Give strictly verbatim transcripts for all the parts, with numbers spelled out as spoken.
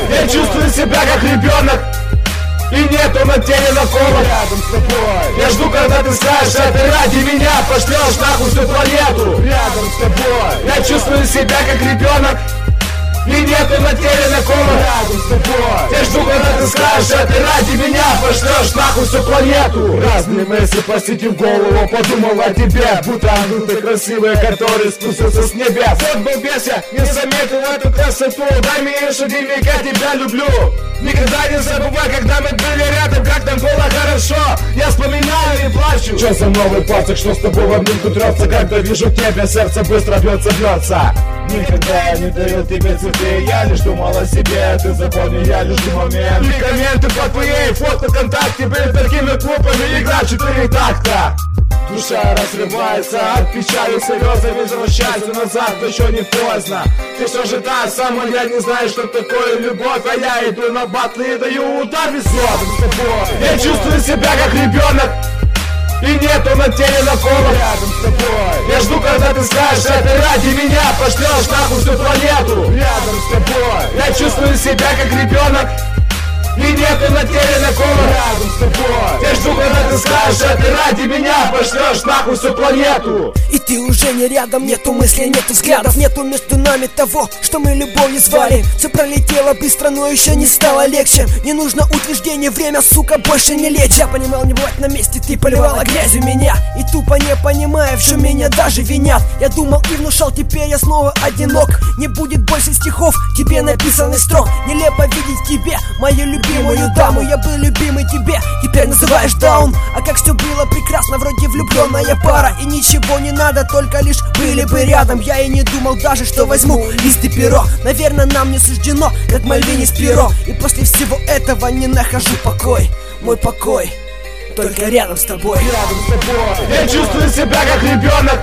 Я чувствую себя как ребенок, и нету на теле наколок рядом с тобой. Я жду, когда ты скажешь, а ты ради меня пошлешь нахуй всю планету. Рядом с тобой. Я чувствую себя как ребенок, и нету на теле наколок рядом с тобой. Я жду, когда ты скажешь, а ты ради меня пошлешь нахуй всю планету. Разные мысли посетив голову, подумал о тебе, будто ангел ты красивый, который спустился с небес. Вот был бес, я не заметил эту красоту. Дай мне еще денег, я тебя люблю. Никогда не забывай, когда мы были рядом, как нам было хорошо. Я вспоминаю и плачу. Что за новый пацак, что с тобой в обнимку трется? Когда вижу тебя, сердце быстро бьется, бьется. Никогда я не дарил тебе цветы, я лишь думал о себе. Ты запомни, я лишь момент. И комменты по твоей фото ВКонтакте были такими глупыми. Игра четыре такта. Душа разрывается от печали, слезы, возвращайся назад, но еще не поздно. Ты все же та самая, я не знаю, что такое любовь, а я иду на батлы и даю удар весом с тобой. Я чувствую себя как ребенок, и нету на теле наколок рядом с тобой. Я жду, когда ты скажешь, а ты ради меня пошлешь нахуй всю планету. Рядом с тобой. Я чувствую себя как ребенок, и нету на теле наколок рядом с тобой. Я жду, когда ты скажешь, а ты ради меня пошлешь нахуй всю планету. И ты уже не рядом, нету мыслей, нету взглядов, нету между нами того, что мы любовью звали. Все пролетело быстро, но еще не стало легче. Не нужно утверждение, время, сука, больше не лечит. Я понимал, не бывать на месте, ты поливала грязью меня, и тупо не понимая, в чем меня даже винят. Я думал и внушал, теперь я снова одинок. Не будет больше стихов, тебе написанный строк. Нелепо видеть тебе мою любимую даму. Я был любимый тебе, теперь называешь даун. А как все было прекрасно, вроде влюбленная пара. И ничего не надо, только лишь были бы рядом. Я и не думал даже, что возьму лист и перо. Наверное, нам не суждено, как Мальвине с перо. И после всего этого не нахожу покой. Мой покой только рядом с тобой. Рядом с тобой. Я чувствую себя как ребенок,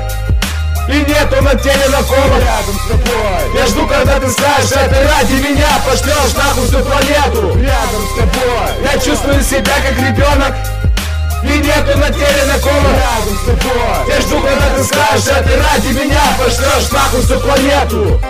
и нету на теле наколок рядом с тобой. Я жду, когда ты скажешь, а ты ради меня пошлешь нахуй всю планету. Рядом с тобой. Я чувствую себя как ребенок, и нету на теле наколок рядом с тобой. Я жду, когда ты скажешь, а ты ради меня пошлешь нахуй всю планету.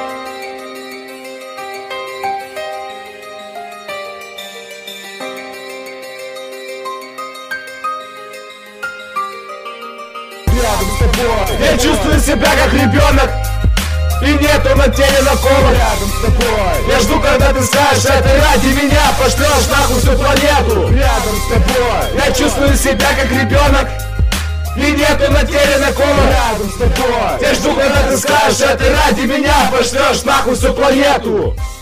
Рядом с тобой. Я чувствую себя как ребенок, и нету на теле наколок рядом с тобой. Я жду, когда ты скажешь, а ты ради меня пошлешь нахуй всю планету. Рядом с тобой. Я чувствую себя как ребенок, и нету на теле наколок рядом с тобой. Я жду, когда ты скажешь, а ты ради меня пошлешь нахуй всю планету.